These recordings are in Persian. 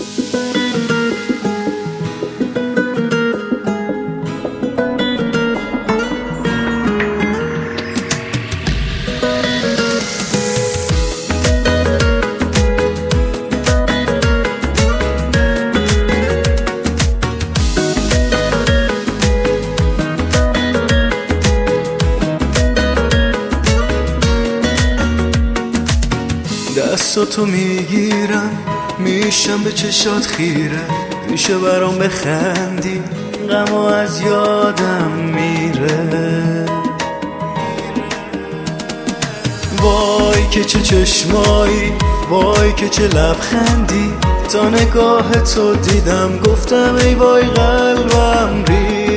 دستاتو میگیرم میشم به چشات خیره، میشه برام بخندی غمو از یادم میره. وای که چه چشمایی، وای که چه لبخندی، تا نگاه تو دیدم گفتم ای وای قلبم ریخت.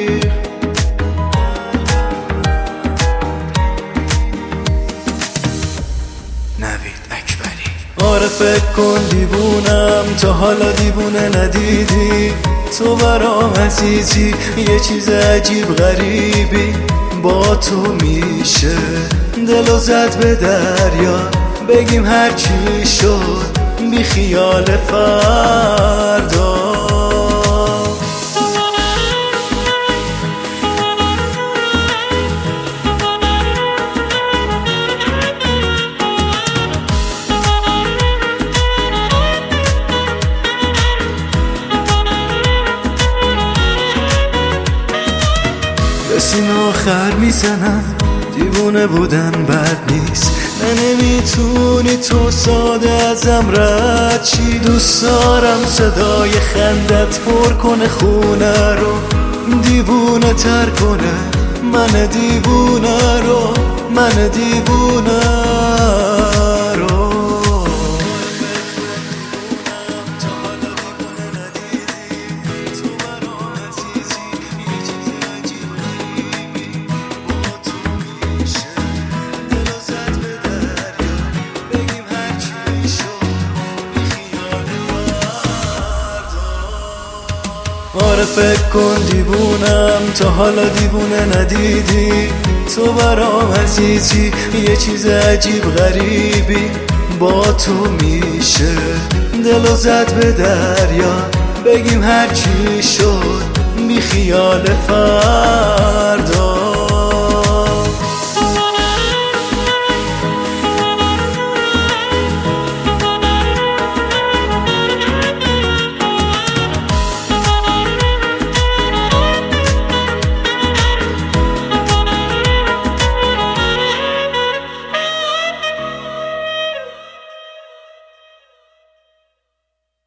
آره فکر کن دیوونم، تا حالا دیوونه ندیدی. تو برام عزیزی، یه چیز عجیب غریبی با تو میشه. دلو زد به دریا، بگیم هرچی شد بی خیال فردا. سین آخر میزنم، دیوونه بودن بد نیست. نمیتونی تو ساده ازم رد چی. دوست دارم صدای خندت پر کنه خونه رو، دیوونه تر کنه من دیوونه رو، من دیوونه رو. آره فکر کن دیوونم، تا حالا دیوونه ندیدی. تو برام عزیزی، یه چیز عجیب غریبی با تو میشه. دلو زد به دریا، بگیم هرچی شد بی خیال فردا.